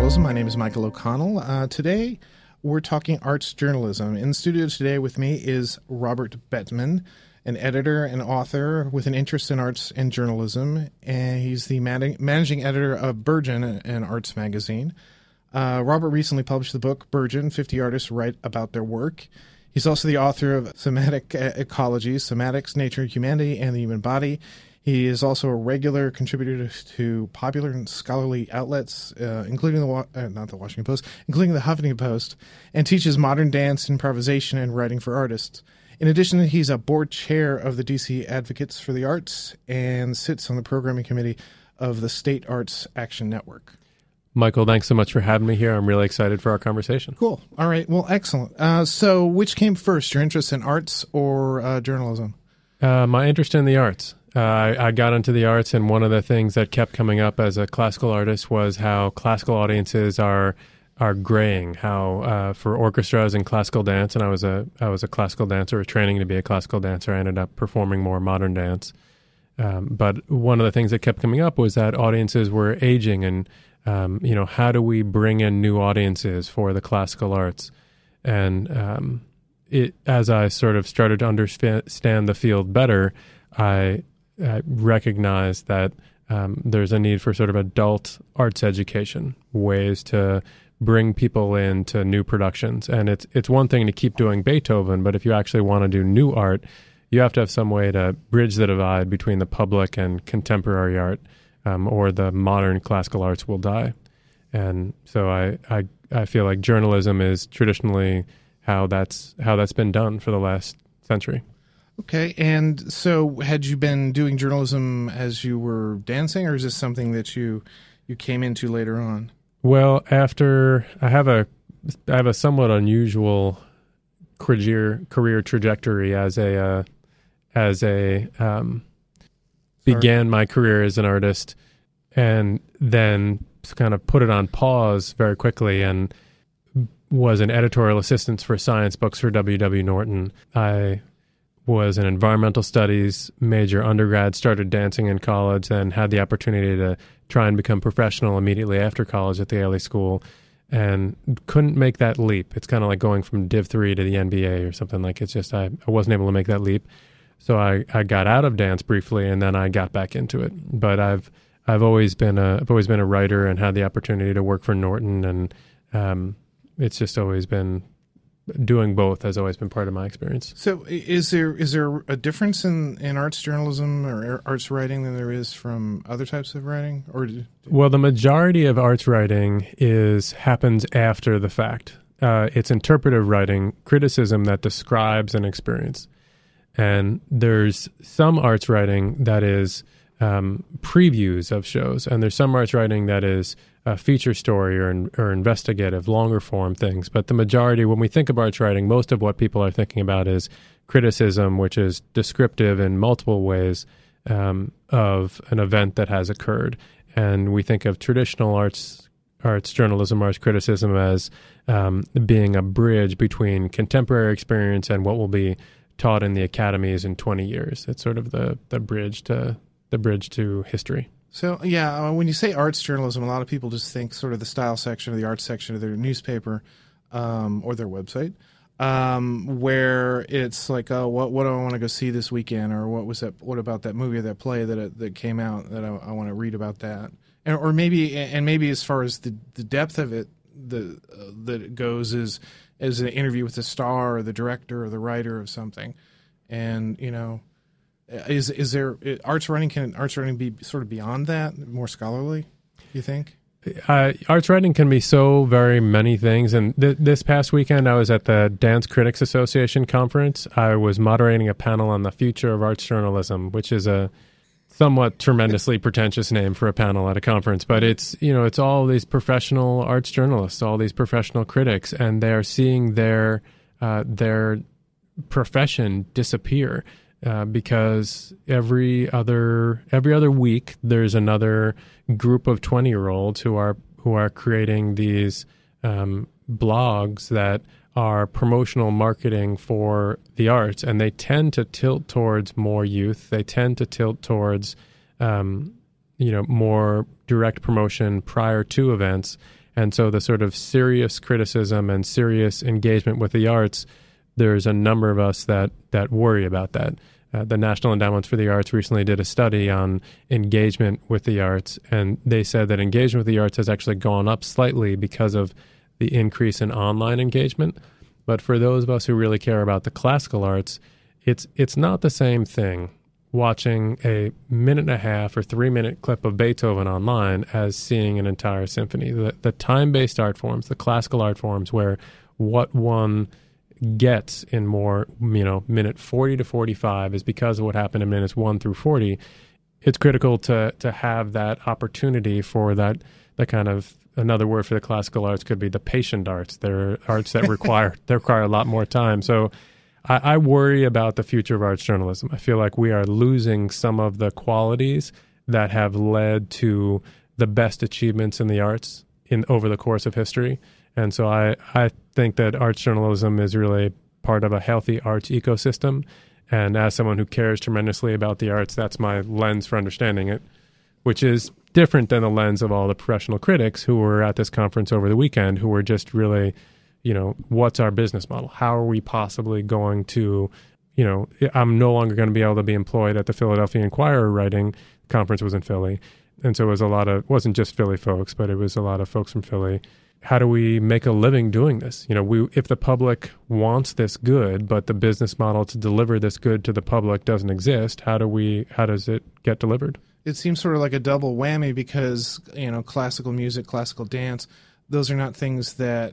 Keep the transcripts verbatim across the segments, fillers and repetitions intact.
Journalism. My name is Michael O'Connell. Uh, today, we're talking arts journalism. In the studio today with me is Robert Bettman, an editor and author with an interest in arts and journalism, and he's the man- managing editor of Burgeon, an arts magazine. Uh, Robert recently published the book, Burgeon, fifty Artists Write About Their Work. He's also the author of Somatic Ecology, Somatics, Nature, Humanity, and the Human Body. He is also a regular contributor to popular and scholarly outlets, uh, including the uh, not the Washington Post, including the Huffington Post, and teaches modern dance, improvisation, and writing for artists. In addition, he's a board chair of the D C Advocates for the Arts and sits on the programming committee of the State Arts Action Network. Michael, thanks so much for having me here. I'm really excited for our conversation. Cool. All right. Well, excellent. Uh, so which came first, your interest in arts or uh, journalism? Uh, my interest in the arts. Uh, I, I got into the arts, and one of the things that kept coming up as a classical artist was how classical audiences are are graying. How uh, for orchestras and classical dance, and I was a I was a classical dancer, training to be a classical dancer. I ended up performing more modern dance. Um, but one of the things that kept coming up was that audiences were aging, and um, you know, how do we bring in new audiences for the classical arts? And um, it as I sort of started to understand the field better, I I recognize that um, there's a need for sort of adult arts education, ways to bring people into new productions. And it's it's one thing to keep doing Beethoven, but if you actually want to do new art, you have to have some way to bridge the divide between the public and contemporary art, um, or the modern classical arts will die. And so I, I I feel like journalism is traditionally how that's how that's been done for the last century. Okay, and so had you been doing journalism as you were dancing, or is this something that you you came into later on? Well, after I have a I have a somewhat unusual career career trajectory as a uh, as a um, began my career as an artist, and then kind of put it on pause very quickly, and was an editorial assistant for science books for W W Norton. I was an environmental studies major undergrad, started dancing in college, and had the opportunity to try and become professional immediately after college at the Ailey School, and couldn't make that leap. It's kind of like going from Div three to the N B A or something. Like, it's just, I, I wasn't able to make that leap. So I, I got out of dance briefly, and then I got back into it. But I've I've always been a I've always been a writer and had the opportunity to work for Norton, and um, it's just always been doing both has always been part of my experience. So is there is there a difference in, in arts journalism or arts writing than there is from other types of writing? Or do, Well, the majority of arts writing is happens after the fact. Uh, it's interpretive writing, criticism that describes an experience. And there's some arts writing that is um, previews of shows, and there's some arts writing that is a feature story or or investigative, longer form things. But the majority, when we think of arts writing, most of what people are thinking about is criticism, which is descriptive in multiple ways um, of an event that has occurred. And we think of traditional arts arts journalism, arts criticism as um, being a bridge between contemporary experience and what will be taught in the academies in twenty years. It's sort of the the bridge to the bridge to history. So, yeah, uh, when you say arts journalism, a lot of people just think sort of the style section or the arts section of their newspaper um, or their website, um, where it's like, oh, what what do I want to go see this weekend, or what was that? What about that movie or that play that uh, that came out that I, I want to read about that, and, or maybe and maybe as far as the, the depth of it, the uh, that it goes is is an interview with the star or the director or the writer of something, and you know. Is is there arts writing? Can arts writing be sort of beyond that, more scholarly? You think? Uh, arts writing can be so very many things. And th- this past weekend, I was at the Dance Critics Association conference. I was moderating a panel on the future of arts journalism, which is a somewhat tremendously pretentious name for a panel at a conference. But it's you know it's all these professional arts journalists, all these professional critics, and they're seeing their uh, their profession disappear. Uh, because every other every other week there's another group of twenty-year-olds who are who are creating these um, blogs that are promotional marketing for the arts, and they tend to tilt towards more youth. They tend to tilt towards um, you know more direct promotion prior to events, And so the sort of serious criticism and serious engagement with the arts, there's a number of us that that worry about that. Uh, the National Endowments for the Arts recently did a study on engagement with the arts, and they said that engagement with the arts has actually gone up slightly because of the increase in online engagement. But for those of us who really care about the classical arts, it's it's not the same thing watching a minute and a half or three minute clip of Beethoven online as seeing an entire symphony. The, the time-based art forms, the classical art forms, where what one gets in more, you know, minute forty to forty-five is because of what happened in minutes one through forty. It's critical to to have that opportunity for that, that kind of, another word for the classical arts could be the patient arts. They're arts that require, they require a lot more time. So I, I worry about the future of arts journalism. I feel like we are losing some of the qualities that have led to the best achievements in the arts in over the course of history. And so I, I think that arts journalism is really part of a healthy arts ecosystem. And as someone who cares tremendously about the arts, that's my lens for understanding it, which is different than the lens of all the professional critics who were at this conference over the weekend, who were just really, you know, what's our business model? How are we possibly going to, you know, I'm no longer going to be able to be employed at the Philadelphia Inquirer writing. Conference was in Philly. And so it was a lot of, it wasn't just Philly folks, but it was a lot of folks from Philly. How do we make a living doing this? You know, we if the public wants this good, but the business model to deliver this good to the public doesn't exist, how do we, how does it get delivered? It seems sort of like a double whammy because, you know, classical music, classical dance, those are not things that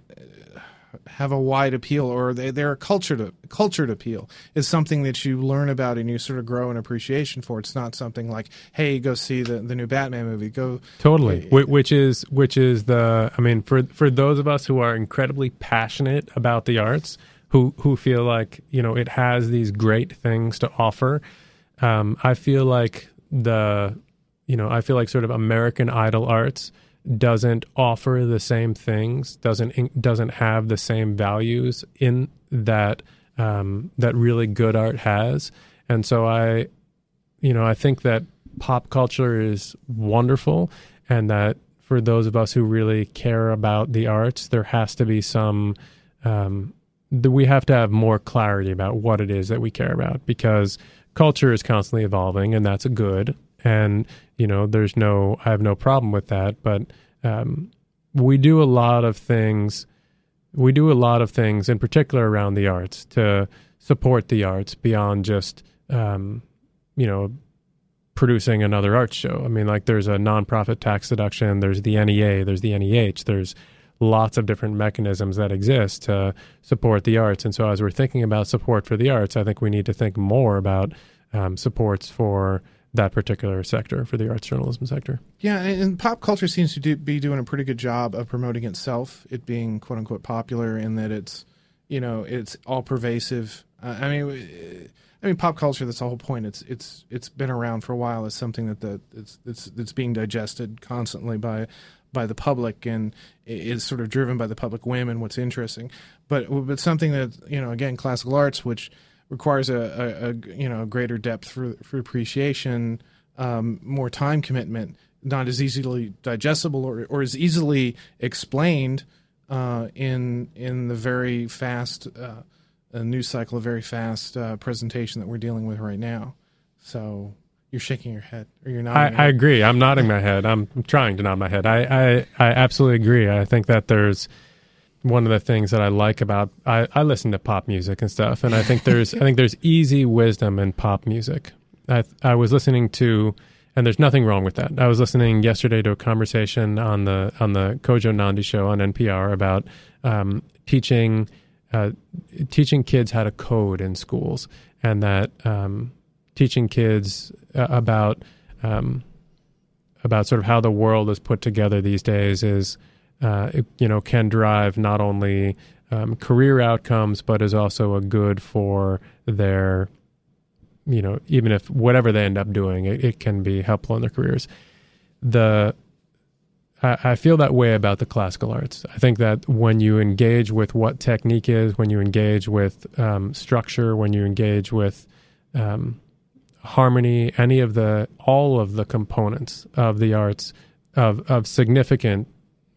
have a wide appeal, or they, they're a cultured, cultured appeal. It's something that you learn about and you sort of grow an appreciation for. It's not something like, hey, go see the, the new Batman movie. Go Totally. Wh- which is, which is the, I mean, for, for those of us who are incredibly passionate about the arts, who, who feel like, you know, it has these great things to offer. Um, I feel like the, you know, I feel like sort of American Idol arts doesn't offer the same things, doesn't doesn't have the same values in that um, that really good art has. And so I, you know, I think that pop culture is wonderful, and that for those of us who really care about the arts, there has to be some, um, that we have to have more clarity about what it is that we care about, because culture is constantly evolving, and that's a good. And, you know, there's no, I have no problem with that, but um, we do a lot of things, we do a lot of things in particular around the arts to support the arts beyond just, um, you know, producing another art show. I mean, like there's a nonprofit tax deduction, there's the N E A, there's the N E H, there's lots of different mechanisms that exist to support the arts. And so as we're thinking about support for the arts, I think we need to think more about um, supports for that particular sector, for the arts journalism sector. Yeah, and, and pop culture seems to do, be doing a pretty good job of promoting itself, it being quote unquote popular, in that it's, you know, it's all pervasive. Uh, I mean, I mean, pop culture. That's the whole point. It's it's it's been around for a while. It's something that the it's it's it's being digested constantly by by the public, and is sort of driven by the public whim and what's interesting. But but something that, you know, again, classical arts, which requires a, a, a you know a greater depth for for appreciation, um, more time commitment, not as easily digestible or or as easily explained uh, in in the very fast uh, news cycle, a very fast uh, presentation that we're dealing with right now. So you're shaking your head, or you're not. I, I agree. I'm nodding my head. I'm trying to nod my head. I, I I absolutely agree. I think that there's one of the things that I like about, I, I listen to pop music and stuff, and I think there's I think there's easy wisdom in pop music. I I was listening to, and there's nothing wrong with that. I was listening yesterday to a conversation on the on the Kojo Nandi show on N P R about um, teaching uh, teaching kids how to code in schools, and that um, teaching kids uh, about um, about sort of how the world is put together these days is. Uh, it, you know, can drive not only um, career outcomes, but is also a good for their, you know, even if whatever they end up doing, it, it can be helpful in their careers. The I, I feel that way about the classical arts. I think that when you engage with what technique is, when you engage with um, structure, when you engage with um, harmony, any of the, all of the components of the arts of of significant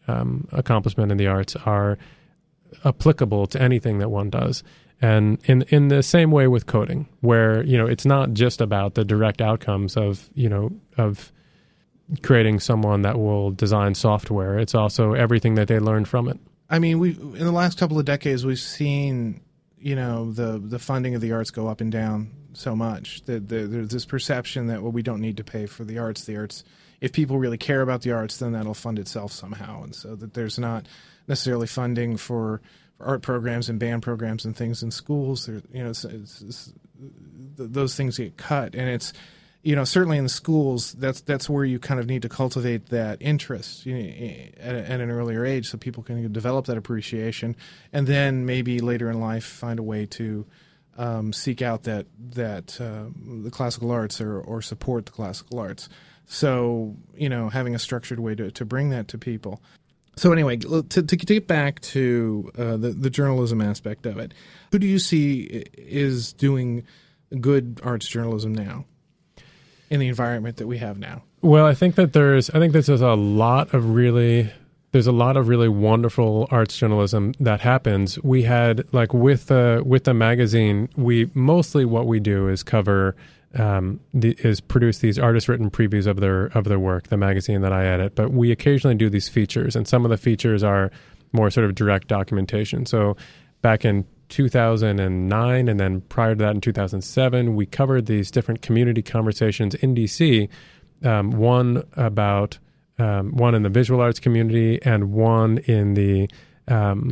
um, accomplishment in the arts are applicable to anything that one does. And in in the same way with coding, where, you know, it's not just about the direct outcomes of, you know, of creating someone that will design software. It's also everything that they learn from it. I mean, we in the last couple of decades, we've seen, you know, the the funding of the arts go up and down so much that the, there's this perception that, well, we don't need to pay for the arts. The arts, if people really care about the arts, then that'll fund itself somehow. And so that there's not necessarily funding for, for art programs and band programs and things in schools. There, you know, it's, it's, it's, those things get cut, and it's, you know, certainly in the schools, that's that's where you kind of need to cultivate that interest, you know, at, at an earlier age, so people can develop that appreciation, and then maybe later in life find a way to um, seek out that that uh, the classical arts or or support the classical arts. So, you know, having a structured way to to bring that to people. So anyway, to, to, to get back to uh, the the journalism aspect of it, who do you see is doing good arts journalism now in the environment that we have now? Well, I think that there's, I think that there's a lot of really, there's a lot of really wonderful arts journalism that happens. We had, like with the, with the magazine, we, mostly what we do is cover, um, the, is produce these artist written previews of their, of their work, the magazine that I edit, but we occasionally do these features, and some of the features are more sort of direct documentation. So back in two thousand nine, and then prior to that in two thousand seven, we covered these different community conversations in D C, um, one about um, one in the visual arts community and one in the um,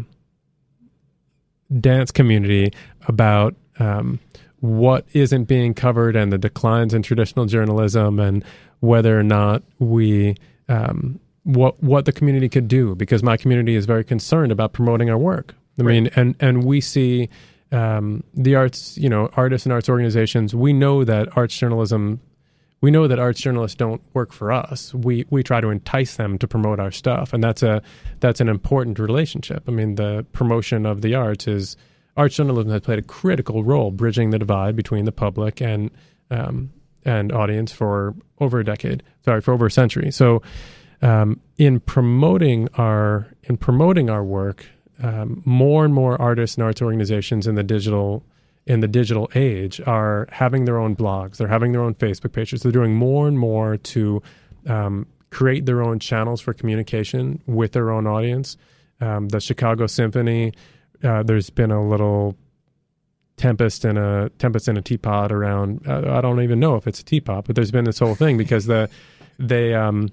dance community about um, what isn't being covered and the declines in traditional journalism, and whether or not we um, what what the community could do, because my community is very concerned about promoting our work. I Right. mean, and, and we see um, the arts, you know, artists and arts organizations, we know that arts journalism, we know that arts journalists don't work for us. We we try to entice them to promote our stuff, and that's a that's an important relationship. I mean, the promotion of the arts is, arts journalism has played a critical role bridging the divide between the public and um, and audience for over a decade, sorry, for over a century. So um, in promoting our in promoting our work, Um, more and more artists and arts organizations in the digital in the digital age are having their own blogs. They're having their own Facebook pages. They're doing more and more to um, create their own channels for communication with their own audience. Um, the Chicago Symphony, uh, there's been a little tempest in a tempest in a teapot around. Uh, I don't even know if it's a teapot, but there's been this whole thing because the they. Um,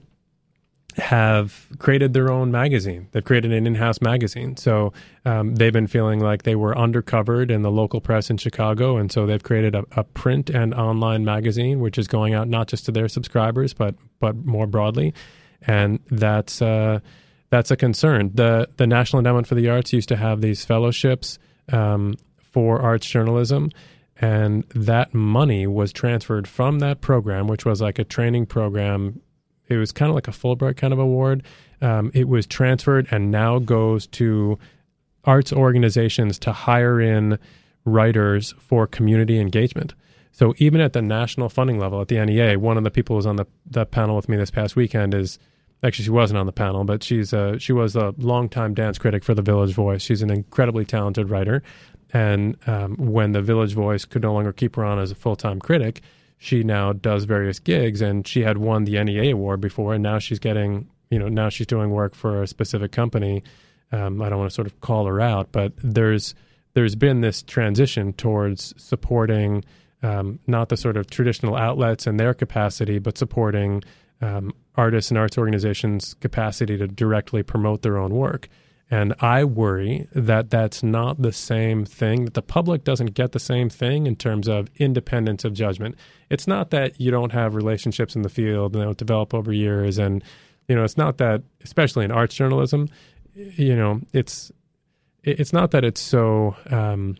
have created their own magazine. They've created an in-house magazine. So um, they've been feeling like they were undercovered in the local press in Chicago, and so they've created a, a print and online magazine, which is going out not just to their subscribers, but but more broadly. And that's uh, that's a concern. The the National Endowment for the Arts used to have these fellowships um, for arts journalism, and that money was transferred from that program, which was like a training program. It was kind of like a Fulbright kind of award. Um, it was transferred and now goes to arts organizations to hire in writers for community engagement. So even at the national funding level, at the N E A, one of the people who was on the, the panel with me this past weekend is, actually she wasn't on the panel, but she's a, she was a longtime dance critic for the Village Voice. She's an incredibly talented writer. And um, when the Village Voice could no longer keep her on as a full-time critic, she now does various gigs, and she had won the N E A award before, and now she's getting, you know, now she's doing work for a specific company. Um, I don't want to sort of call her out, but there's there's been this transition towards supporting um, not the sort of traditional outlets and their capacity, but supporting um, artists and arts organizations' capacity to directly promote their own work. And I worry that that's not the same thing, that the public doesn't get the same thing in terms of independence of judgment. It's not that you don't have relationships in the field and they don't develop over years. And, you know, it's not that, especially in arts journalism, you know, it's it's not that it's so um,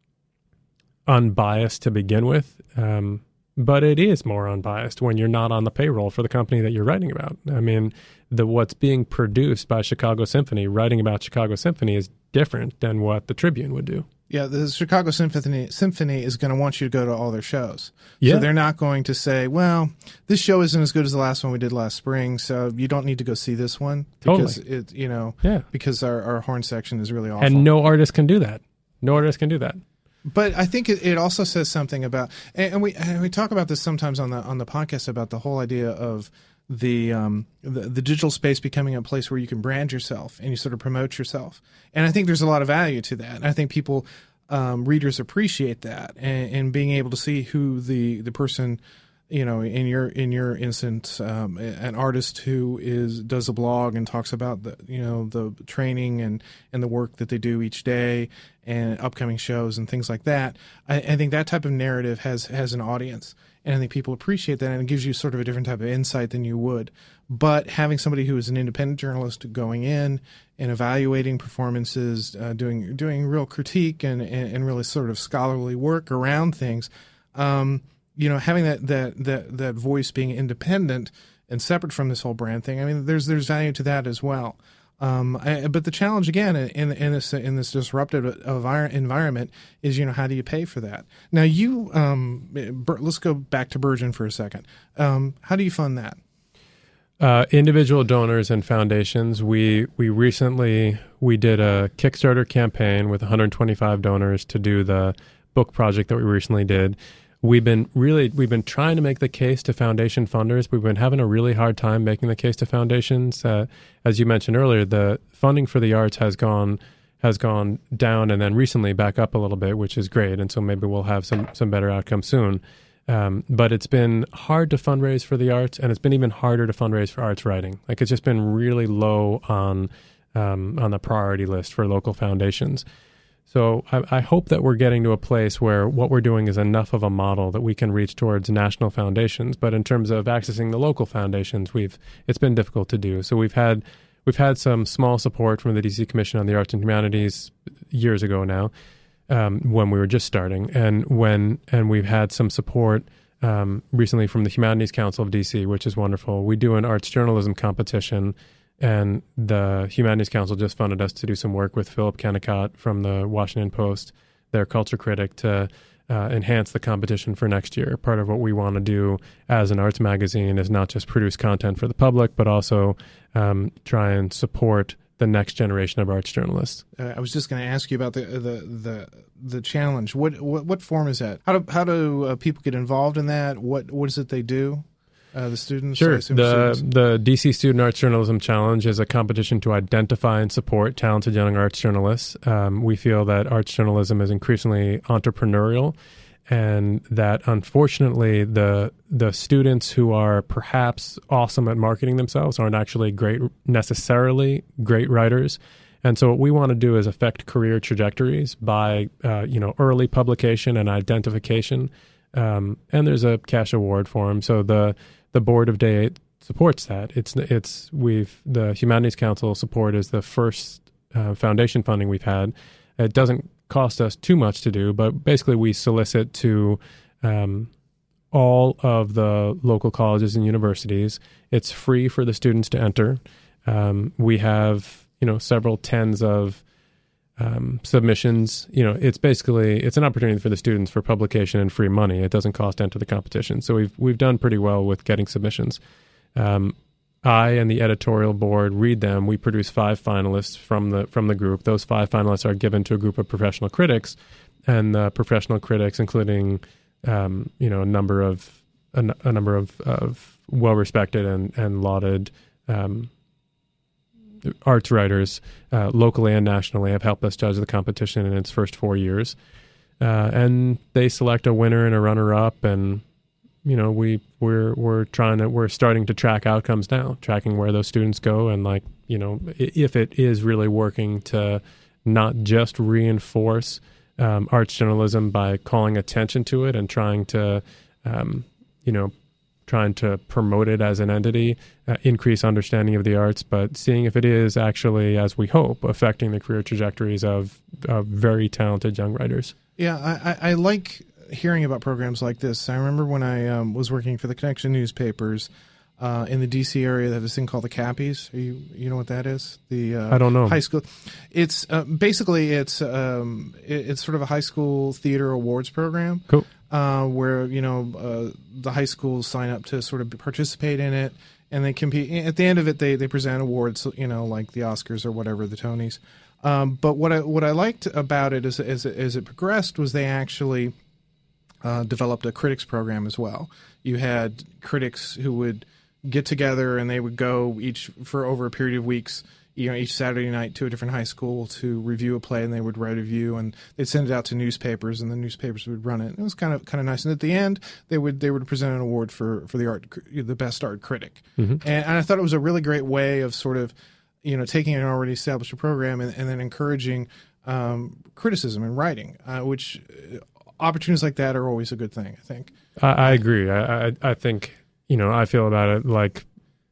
unbiased to begin with, um, but it is more unbiased when you're not on the payroll for the company that you're writing about. I mean, the what's being produced by Chicago Symphony, writing about Chicago Symphony, is different than what the Tribune would do. Yeah, the Chicago Symphony Symphony is going to want you to go to all their shows. Yeah. So they're not going to say, well, this show isn't as good as the last one we did last spring, so you don't need to go see this one because Totally. it, you know, Yeah. because our, our horn section is really awful. And no artist can do that. No artist can do that. But I think it, it also says something about, and, and we and we talk about this sometimes on the on the podcast about the whole idea of the, um, the the digital space becoming a place where you can brand yourself and you sort of promote yourself. And I think there's a lot of value to that. And I think people, um, readers appreciate that, and, and being able to see who the, the person, you know, in your in your instance, um, an artist who is does a blog and talks about the you know the training and, and the work that they do each day and upcoming shows and things like that. I, I think that type of narrative has has an audience. And I think people appreciate that, and it gives you sort of a different type of insight than you would. But having somebody who is an independent journalist going in and evaluating performances, uh, doing doing real critique and, and, and really sort of scholarly work around things, um, you know, having that, that that that voice being independent and separate from this whole brand thing, I mean, there's there's value to that as well. Um, I, but the challenge again in in this in this disruptive environment is, you know, how do you pay for that? Now, you um, let's go back to Burgeon for a second. Um, how do you fund that? Uh, individual donors and foundations. We we recently we did a Kickstarter campaign with one hundred twenty-five donors to do the book project that we recently did. We've been really we've been trying to make the case to foundation funders. We've been having a really hard time making the case to foundations. Uh, as you mentioned earlier, the funding for the arts has gone has gone down and then recently back up a little bit, which is great. And so maybe we'll have some some better outcomes soon. Um, but it's been hard to fundraise for the arts, and it's been even harder to fundraise for arts writing. Like, it's just been really low on um, on the priority list for local foundations. So I, I hope that we're getting to a place where what we're doing is enough of a model that we can reach towards national foundations. But in terms of accessing the local foundations, we've it's been difficult to do. So we've had we've had some small support from the D C Commission on the Arts and Humanities years ago now, um, when we were just starting, and when and we've had some support um, recently from the Humanities Council of D C, which is wonderful. We do an arts journalism competition. And the Humanities Council just funded us to do some work with Philip Kennicott from the Washington Post, their culture critic, to uh, enhance the competition for next year. Part of what we want to do as an arts magazine is not just produce content for the public, but also um, try and support the next generation of arts journalists. Uh, I was just going to ask you about the the the, the challenge. What, what what form is that? How do how do uh, people get involved in that? What what is it they do? Uh, the students? Sure. The, students. the D C Student Arts Journalism Challenge is a competition to identify and support talented young arts journalists. Um, we feel that arts journalism is increasingly entrepreneurial, and that unfortunately the the students who are perhaps awesome at marketing themselves aren't actually great, necessarily great writers. And so what we want to do is affect career trajectories by uh, you know early publication and identification. Um, and there's a cash award for them. So the The board of Day eight supports that. It's it's we've the Humanities Council support is the first uh, foundation funding we've had. It doesn't cost us too much to do, but basically we solicit to um, all of the local colleges and universities. It's free for the students to enter. Um, we have you know several tens of um, submissions. You know, it's basically it's an opportunity for the students for publication and free money. It doesn't cost to enter the competition. So we've we've done pretty well with getting submissions. Um, I and the editorial board read them. We produce five finalists from the from the group. Those five finalists are given to a group of professional critics, and the professional critics, including um, you know a number of a, a number of, of well respected and and lauded Um, arts writers, uh, locally and nationally, have helped us judge the competition in its first four years. Uh, and they select a winner and a runner-up, and you know we we're we're trying to we're starting to track outcomes now, tracking where those students go, and like you know if it is really working to not just reinforce um, arts journalism by calling attention to it and trying to um, you know. trying to promote it as an entity, uh, increase understanding of the arts, but seeing if it is actually, as we hope, affecting the career trajectories of, of very talented young writers. Yeah, I, I like hearing about programs like this. I remember when I um, was working for the Connection newspapers, uh, in the D C area. They have this thing called the Cappies. Are you you know what that is? The uh, I don't know. High school. It's uh, basically it's um, it, it's sort of a high school theater awards program. Cool. Uh, where you know uh, the high schools sign up to sort of participate in it, and they compete. At the end of it, they they present awards. You know, like the Oscars or whatever, the Tonys. Um, but what I what I liked about it as as, as it progressed was they actually uh, developed a critics program as well. You had critics who would get together and they would go each for over a period of weeks, you know, each Saturday night to a different high school to review a play, and they would write a review and they'd send it out to newspapers, and the newspapers would run it. It was kind of kind of nice. And at the end, they would they would present an award for for the art the best art critic. Mm-hmm. And, and I thought it was a really great way of sort of, you know, taking an already established program and, and then encouraging um, criticism and writing, uh, which uh, opportunities like that are always a good thing, I think. I, I agree. I, I I think, you know, I feel about it like,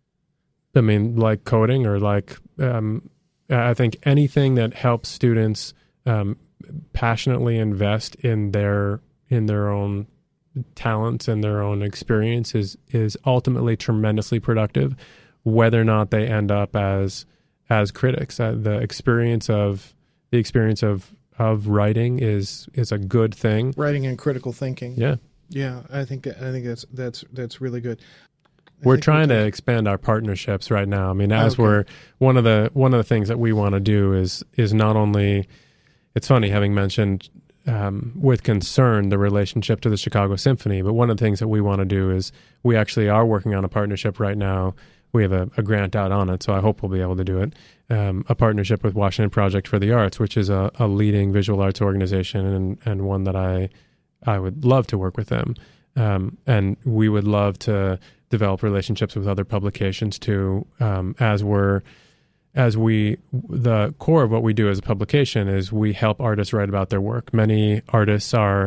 I mean, like coding or like, um, I think anything that helps students um, passionately invest in their in their own talents and their own experience is, is ultimately tremendously productive, whether or not they end up as as critics. Uh, the experience of the experience of of writing is is a good thing. Writing and critical thinking. Yeah, yeah. I think I think that's that's that's really good. I we're trying to expand our partnerships right now. I mean, as okay. we're one of the one of the things that we want to do is is not only. It's funny having mentioned um, with concern the relationship to the Chicago Symphony, but one of the things that we want to do is we actually are working on a partnership right now. We have a, a grant out on it, so I hope we'll be able to do it. Um, a partnership with Washington Project for the Arts, which is a, a leading visual arts organization and, and one that I I would love to work with them. Um, and we would love to develop relationships with other publications too. Um, as we're as we the core of what we do as a publication is we help artists write about their work. Many artists are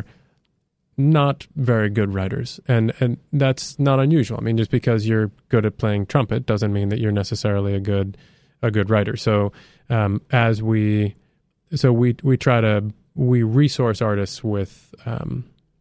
not very good writers, and and that's not unusual. I mean, just because you're good at playing trumpet doesn't mean that you're necessarily a good a good writer. So um, as we so we we try to we resource artists with um,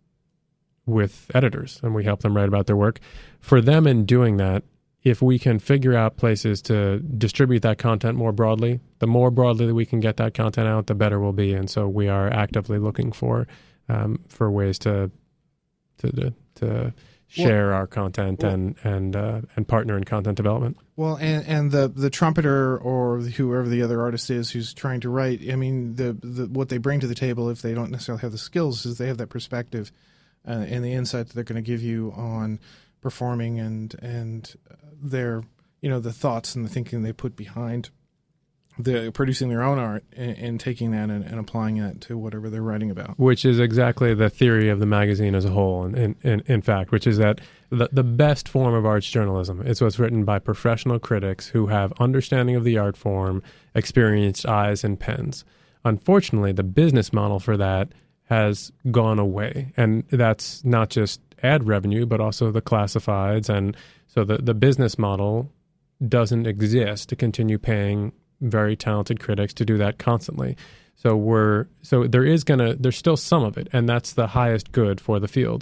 with editors, and we help them write about their work. For them, in doing that, if we can figure out places to distribute that content more broadly, the more broadly that we can get that content out, the better we'll be. And so we are actively looking for um, for ways to to to, to share well, our content well, and and uh, and partner in content development. Well, and and the the trumpeter or whoever the other artist is who's trying to write, I mean, the, the what they bring to the table, if they don't necessarily have the skills, is they have that perspective uh, and the insight that they're going to give you on performing and and their, you know, the thoughts and the thinking they put behind the producing their own art and, and taking that and, and applying it to whatever they're writing about. Which is exactly the theory of the magazine as a whole, and in, in, in fact, which is that the, the best form of arts journalism is what's written by professional critics who have understanding of the art form, experienced eyes and pens. Unfortunately, the business model for that has gone away, and that's not just ad revenue, but also the classifieds, and so the, the business model doesn't exist to continue paying very talented critics to do that constantly. So we're so there is gonna there's still some of it, and that's the highest good for the field.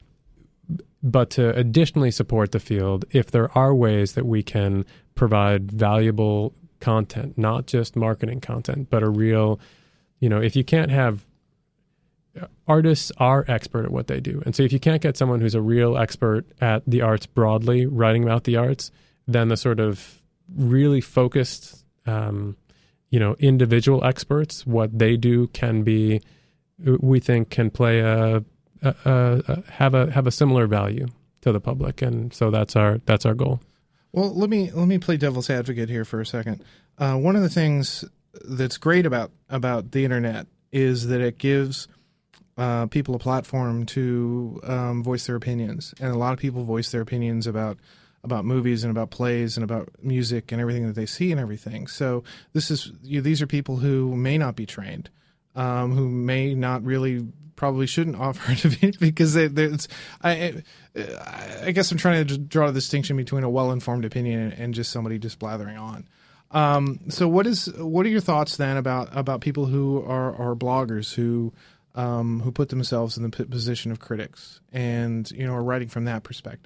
But to additionally support the field, if there are ways that we can provide valuable content, not just marketing content, but a real, you know, if you can't have artists are expert at what they do. And so if you can't get someone who's a real expert at the arts broadly, writing about the arts, then the sort of really focused, um, you know, individual experts, what they do can be, we think can play a, a, a have a, have a similar value to the public. And so that's our, that's our goal. Well, let me, let me play devil's advocate here for a second. Uh, one of the things that's great about, about the internet is that it gives Uh, people a platform to um, voice their opinions, and a lot of people voice their opinions about about movies and about plays and about music and everything that they see and everything. So this is you know, these are people who may not be trained, um, who may not really probably shouldn't offer an opinion because they, it's. I I guess I'm trying to draw a distinction between a well-informed opinion and, and just somebody just blathering on. Um, so what is what are your thoughts then about about people who are are bloggers who Um, who put themselves in the p- position of critics and, you know, are writing from that perspective?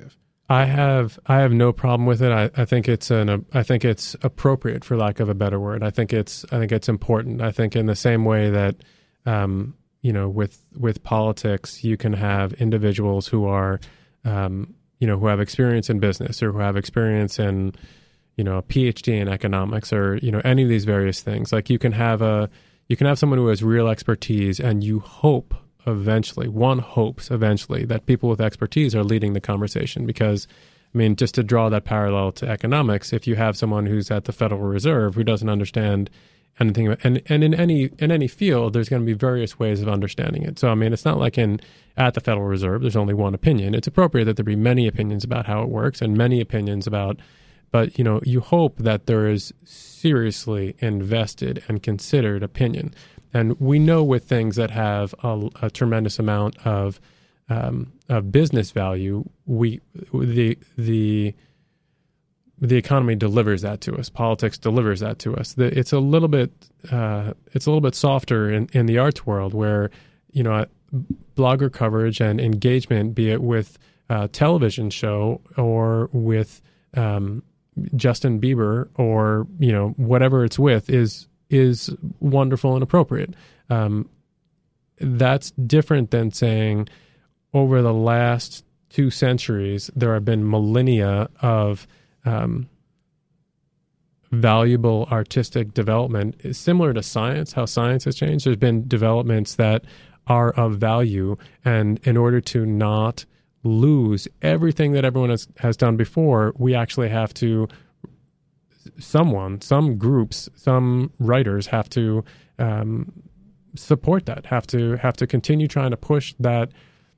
I have I have no problem with it. I, I think it's an I think it's appropriate, for lack of a better word. I think it's I think it's important. I think in the same way that um, you know with with politics, you can have individuals who are um, you know who have experience in business or who have experience in you know a P H D in economics or you know any of these various things. Like you can have a you can have someone who has real expertise, and you hope. Eventually, one hopes eventually that people with expertise are leading the conversation because, I mean, just to draw that parallel to economics, if you have someone who's at the Federal Reserve who doesn't understand anything, and, and in any in any field, there's going to be various ways of understanding it. So, I mean, it's not like in at the Federal Reserve, there's only one opinion. It's appropriate that there be many opinions about how it works and many opinions about, but, you know, you hope that there is seriously invested and considered opinion. And we know with things that have a, a tremendous amount of um, of business value, we the the the economy delivers that to us. Politics delivers that to us. The, it's a little bit uh, it's a little bit softer in, in the arts world, where you know blogger coverage and engagement, be it with a television show or with um, Justin Bieber or you know whatever it's with, is. is wonderful and appropriate. Um, that's different than saying over the last two centuries, there have been millennia of um, valuable artistic development. It's similar to science, how science has changed. There's been developments that are of value, and in order to not lose everything that everyone has, has done before, we actually have to someone, some groups, some writers have to um, support that, have to have to continue trying to push that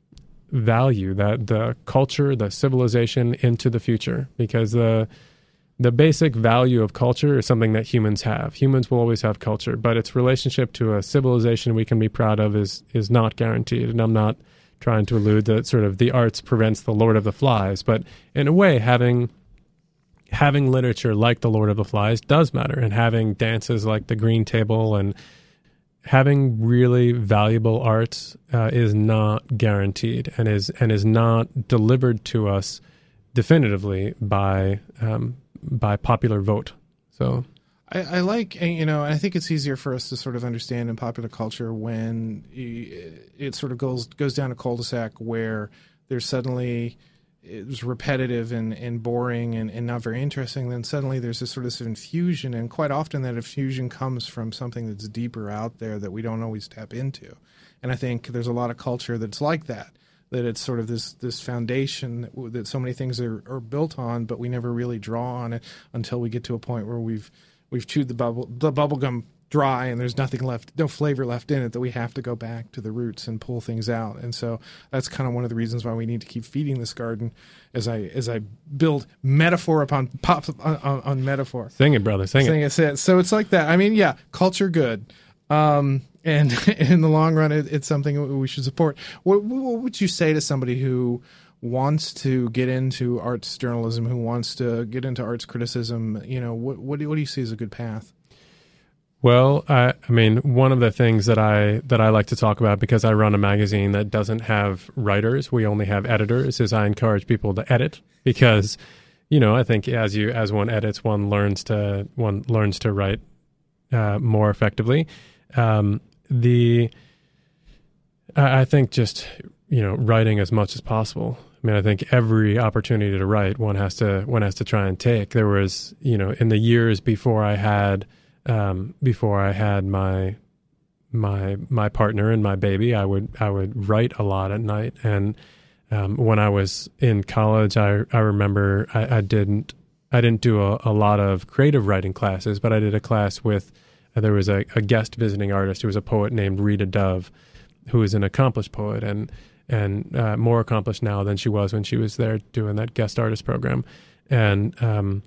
value, that the culture, the civilization into the future, because the the basic value of culture is something that humans have. Humans will always have culture, but its relationship to a civilization we can be proud of is is not guaranteed. And I'm not trying to allude that sort of the arts prevents the Lord of the Flies, but in a way, having having literature like The Lord of the Flies does matter, and having dances like The Green Table and having really valuable arts uh, is not guaranteed and is and is not delivered to us definitively by um, by popular vote. So I, I like, you know, I think it's easier for us to sort of understand in popular culture when it sort of goes goes down a cul-de-sac where there's suddenly it was repetitive and, and boring and, and not very interesting, then suddenly there's this sort of infusion, and quite often that infusion comes from something that's deeper out there that we don't always tap into. And I think there's a lot of culture that's like that, that it's sort of this this foundation that, that so many things are, are built on, but we never really draw on it until we get to a point where we've we've chewed the bubble the bubble gum dry and there's nothing left, no flavor left in it, that we have to go back to the roots and pull things out. And so that's kind of one of the reasons why we need to keep feeding this garden as I as I build metaphor upon pop on, on, on metaphor. Sing it, brother, sing, sing it. it. Sing it. So it's like that. I mean, yeah, culture good. Um, and in the long run, it, it's something we should support. What, what would you say to somebody who wants to get into arts journalism, who wants to get into arts criticism? You know, what what do, what do you see as a good path? Well, I, I mean, one of the things that I that I like to talk about, because I run a magazine that doesn't have writers, we only have editors, is I encourage people to edit, because, you know, I think as you as one edits, one learns to one learns to write uh, more effectively. Um, the I, I think just you know writing as much as possible. I mean, I think every opportunity to write, one has to one has to try and take. There was, you know, in the years before I had. Um, before I had my my my partner and my baby, I would I would write a lot at night. And um, when I was in college, I I remember I, I didn't I didn't do a, a lot of creative writing classes, but I did a class with uh, there was a, a guest visiting artist who was a poet named Rita Dove, who is an accomplished poet and and uh, more accomplished now than she was when she was there doing that guest artist program. And um,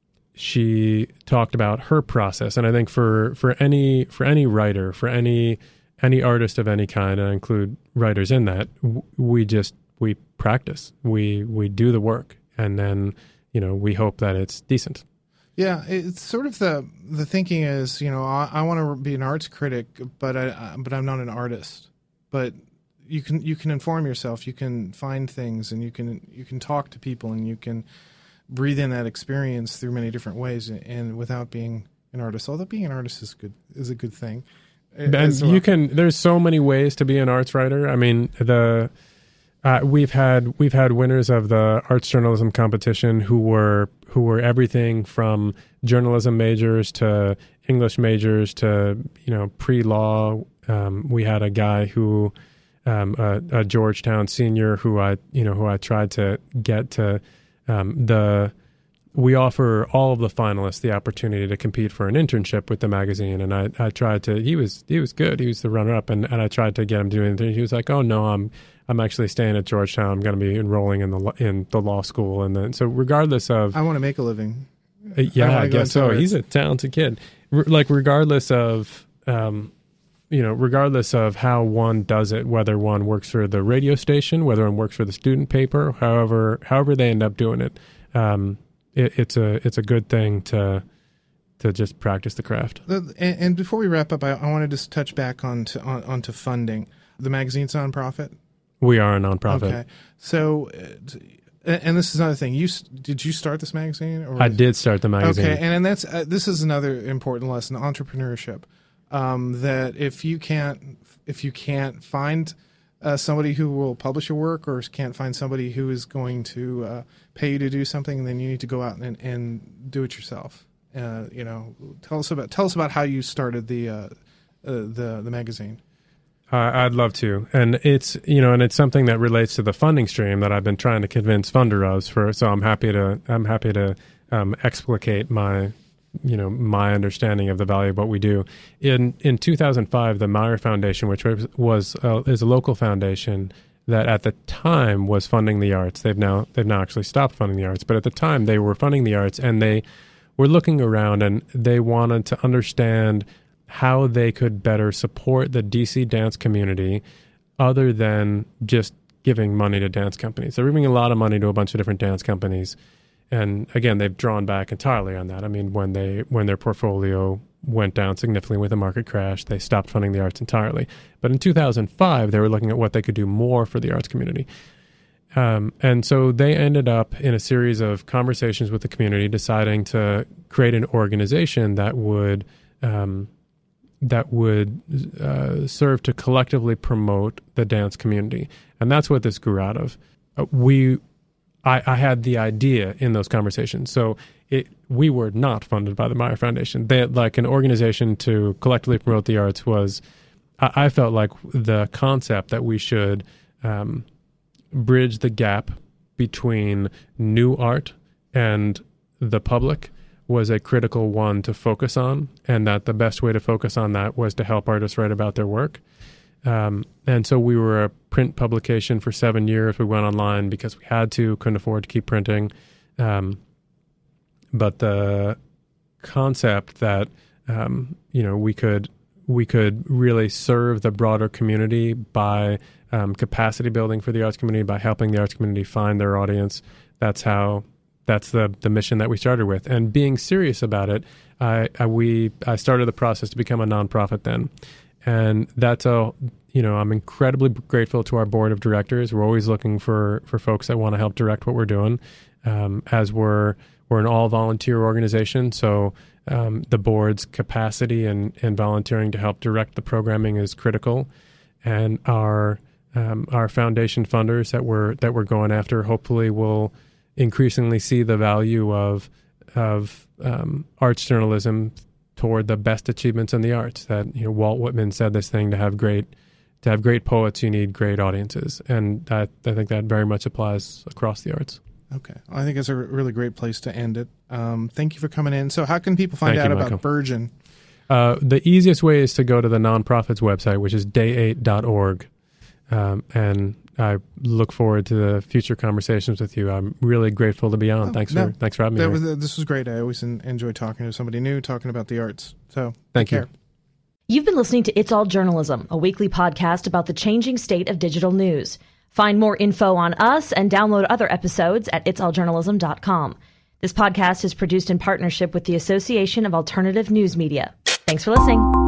she talked about her process, and I think for, for any for any writer, for any any artist of any kind, and I include writers in that, we just we practice, we we do the work, and then you know we hope that it's decent. Yeah, it's sort of the the thinking is, you know, I, I want to be an arts critic, but I but I'm not an artist. But you can you can inform yourself, you can find things, and you can you can talk to people, and you can breathe in that experience through many different ways, and without being an artist. Although being an artist is good is a good thing. And well. you can. There's so many ways to be an arts writer. I mean, the uh, we've had we've had winners of the arts journalism competition who were who were everything from journalism majors to English majors to you know pre-law. Um, we had a guy who, um, a, a Georgetown senior who I, you know, who I tried to get to um, the. We offer all of the finalists the opportunity to compete for an internship with the magazine, and I, I tried to. He was he was good. He was the runner-up, and, and I tried to get him to do anything. He was like, "Oh no, I'm I'm actually staying at Georgetown. I'm going to be enrolling in the in the law school." And then so regardless of, I want to make a living. Uh, yeah, I, I guess so. It. He's a talented kid. R- like regardless of. Um, You know, regardless of how one does it, whether one works for the radio station, whether one works for the student paper, however, however they end up doing it, um, it it's a it's a good thing to to just practice the craft. And, and before we wrap up, I, I want to just touch back on to, on onto funding. The magazine's nonprofit. We are a nonprofit. Okay, so. Uh, And this is another thing. You did you start this magazine? Or I did start the magazine. Okay, and, and that's uh, this is another important lesson: entrepreneurship. Um, that if you can't if you can't find uh, somebody who will publish your work, or can't find somebody who is going to uh, pay you to do something, then you need to go out and, and do it yourself. Uh, you know, tell us about tell us about how you started the uh, uh, the the magazine. Uh, I'd love to, and it's you know, and it's something that relates to the funding stream that I've been trying to convince funders for. So I'm happy to I'm happy to um, explicate my you know my understanding of the value of what we do. In in two thousand five, the Meyer Foundation, which was, was uh, is a local foundation that at the time was funding the arts. They've now they've now actually stopped funding the arts, but at the time they were funding the arts, and they were looking around and they wanted to understand how they could better support the D C dance community other than just giving money to dance companies. They're giving a lot of money to a bunch of different dance companies. And again, they've drawn back entirely on that. I mean, when they when their portfolio went down significantly with the market crash, they stopped funding the arts entirely. But in two thousand five, they were looking at what they could do more for the arts community. Um, and so they ended up in a series of conversations with the community, deciding to create an organization that would um, that would uh, serve to collectively promote the dance community. And that's what this grew out of. Uh, we, I, I had the idea in those conversations. So it, we were not funded by the Meyer Foundation. They had like an organization to collectively promote the arts was, I, I felt like the concept that we should um, bridge the gap between new art and the public was a critical one to focus on, and that the best way to focus on that was to help artists write about their work. Um, and so we were a print publication for seven years. We went online because we had to, couldn't afford to keep printing. Um, but the concept that, um, you know, we could, we could really serve the broader community by um, capacity building for the arts community, by helping the arts community find their audience. That's how That's the the mission that we started with, and being serious about it. I, I we I started the process to become a nonprofit then, and that's a you know I'm incredibly grateful to our board of directors. We're always looking for for folks that want to help direct what we're doing, um, as we're we're an all volunteer organization. So um, the board's capacity and and volunteering to help direct the programming is critical, and our um, our foundation funders that we're that we're going after hopefully will increasingly see the value of of um, arts journalism toward the best achievements in the arts. That you know, Walt Whitman said this thing: to have great to have great poets, you need great audiences, and I, I think that very much applies across the arts. Okay, I think it's a really great place to end it. Um, thank you for coming in. So, how can people find Thank out you, about Michael. Burgeon? Uh, the easiest way is to go to the nonprofit's website, which is day eight dot org, um, and I look forward to the future conversations with you. I'm really grateful to be on. Oh, thanks no, for thanks for having me. That was, this was great. I always en- enjoy talking to somebody new, talking about the arts. So thank you. Care. You've been listening to It's All Journalism, a weekly podcast about the changing state of digital news. Find more info on us and download other episodes at its all journalism dot com. This podcast is produced in partnership with the Association of Alternative News Media. Thanks for listening.